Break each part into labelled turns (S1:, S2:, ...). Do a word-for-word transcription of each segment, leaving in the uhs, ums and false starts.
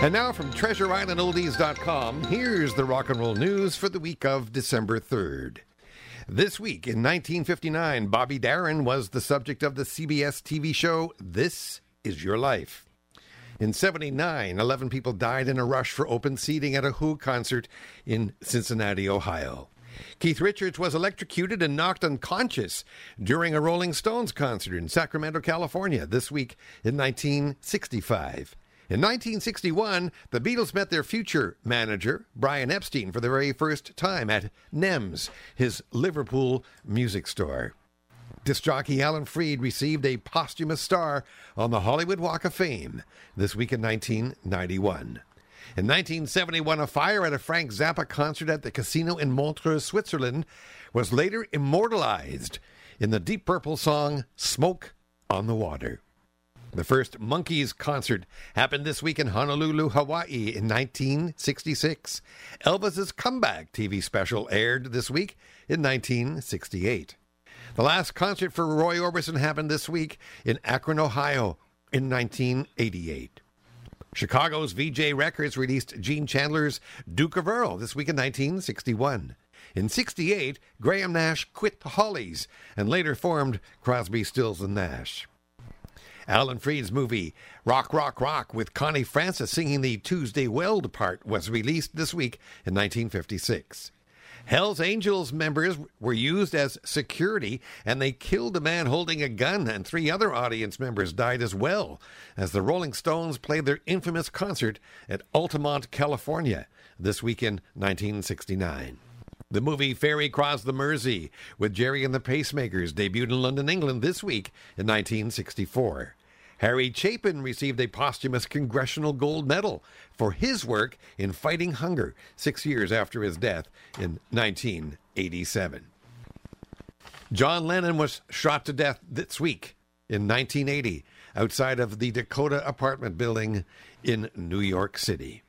S1: And now from treasure island oldies dot com, here's the rock and roll news for the week of December third. This week in nineteen fifty-nine, Bobby Darin was the subject of the C B S T V show This Is Your Life. In seventy-nine, eleven people died in a rush for open seating at a Who concert in Cincinnati, Ohio. Keith Richards was electrocuted and knocked unconscious during a Rolling Stones concert in Sacramento, California, this week in nineteen sixty-five. In nineteen sixty-one, the Beatles met their future manager, Brian Epstein, for the very first time at Nems, his Liverpool music store. Disc jockey Alan Freed received a posthumous star on the Hollywood Walk of Fame this week in nineteen ninety-one. In nineteen seventy-one, a fire at a Frank Zappa concert at the casino in Montreux, Switzerland, was later immortalized in the Deep Purple song Smoke on the Water. The first Monkees concert happened this week in Honolulu, Hawaii in nineteen sixty-six. Elvis's Comeback T V special aired this week in nineteen sixty-eight. The last concert for Roy Orbison happened this week in Akron, Ohio in nineteen eighty-eight. Chicago's V J Records released Gene Chandler's Duke of Earl this week in nineteen sixty-one. In sixty-eight, Graham Nash quit the Hollies and later formed Crosby, Stills and Nash. Alan Freed's movie Rock, Rock, Rock with Connie Francis singing the Tuesday Weld part was released this week in nineteen fifty-six. Hell's Angels members were used as security, and they killed a man holding a gun, and three other audience members died as well as the Rolling Stones played their infamous concert at Altamont, California this week in nineteen sixty-nine. The movie Ferry Cross the Mersey with Jerry and the Pacemakers debuted in London, England this week in nineteen sixty-four. Harry Chapin received a posthumous Congressional Gold Medal for his work in fighting hunger six years after his death in nineteen eighty-seven. John Lennon was shot to death this week in nineteen eighty outside of the Dakota apartment building in New York City.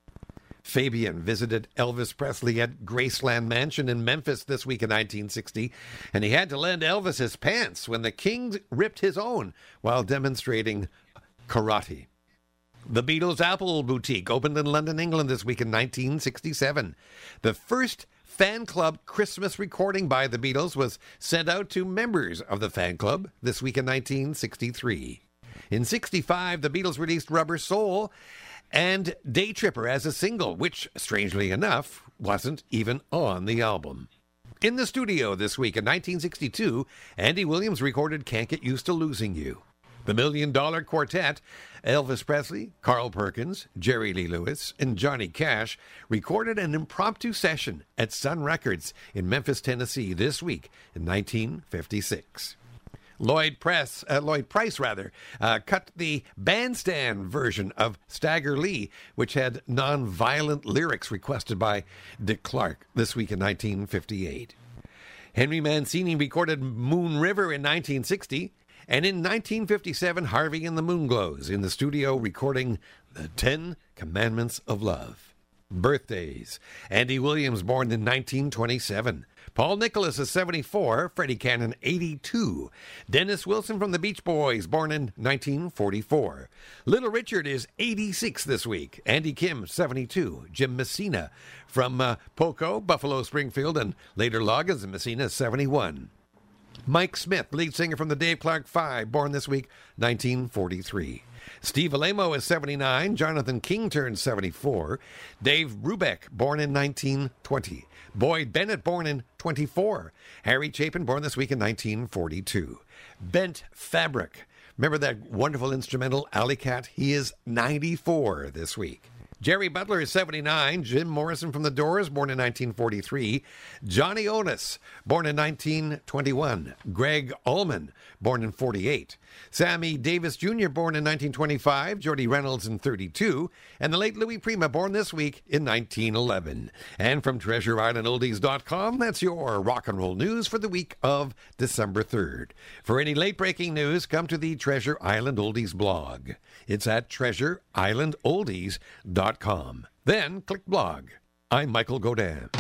S1: Fabian visited Elvis Presley at Graceland Mansion in Memphis this week in nineteen sixty, and he had to lend Elvis his pants when the King ripped his own while demonstrating karate. The Beatles' Apple Boutique opened in London, England this week in nineteen sixty-seven. The first fan club Christmas recording by the Beatles was sent out to members of the fan club this week in nineteen sixty-three. In sixty-five, the Beatles released Rubber Soul and Day Tripper as a single, which, strangely enough, wasn't even on the album. In the studio this week in nineteen sixty-two, Andy Williams recorded Can't Get Used to Losing You. The Million Dollar Quartet, Elvis Presley, Carl Perkins, Jerry Lee Lewis, and Johnny Cash recorded an impromptu session at Sun Records in Memphis, Tennessee this week in nineteen fifty-six. Lloyd Press, uh, Lloyd Price, rather, uh, cut the bandstand version of Stagger Lee, which had non-violent lyrics requested by Dick Clark this week in nineteen fifty-eight. Henry Mancini recorded Moon River in nineteen sixty, and in nineteen fifty-seven, Harvey and the Moonglows in the studio recording The Ten Commandments of Love. Birthdays: Andy Williams, born in nineteen twenty-seven. Paul Nicholas is seventy-four, Freddie Cannon eighty-two. Dennis Wilson from the Beach Boys, born in nineteen forty-four. Little Richard is eighty-six this week. Andy Kim, seventy-two. Jim Messina from uh, Poco, Buffalo, Springfield, and later Loggins and Messina, seventy-one. Mike Smith, lead singer from the Dave Clark Five, born this week, nineteen forty-three. Steve Alemo is seventy-nine. Jonathan King turns seventy-four. Dave Brubeck, born in nineteen twenty. Boyd Bennett, born in twenty-four. Harry Chapin, born this week in nineteen forty-two. Bent Fabric. Remember that wonderful instrumental, Alley Cat? He is ninety-four this week. Jerry Butler is seventy-nine. Jim Morrison from The Doors, born in nineteen forty-three. Johnny Otis, born in nineteen twenty-one. Greg Allman, born in forty-eight. Sammy Davis Junior, born in nineteen twenty-five. Jody Reynolds in thirty-two. And the late Louis Prima, born this week in nineteen eleven. And from treasure island oldies dot com, that's your rock and roll news for the week of December third. For any late-breaking news, come to the Treasure Island Oldies blog. It's at treasure island oldies dot com. Then click blog. I'm Michael Godin.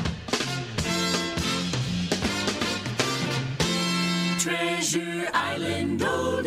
S2: Treasure Island Oldies.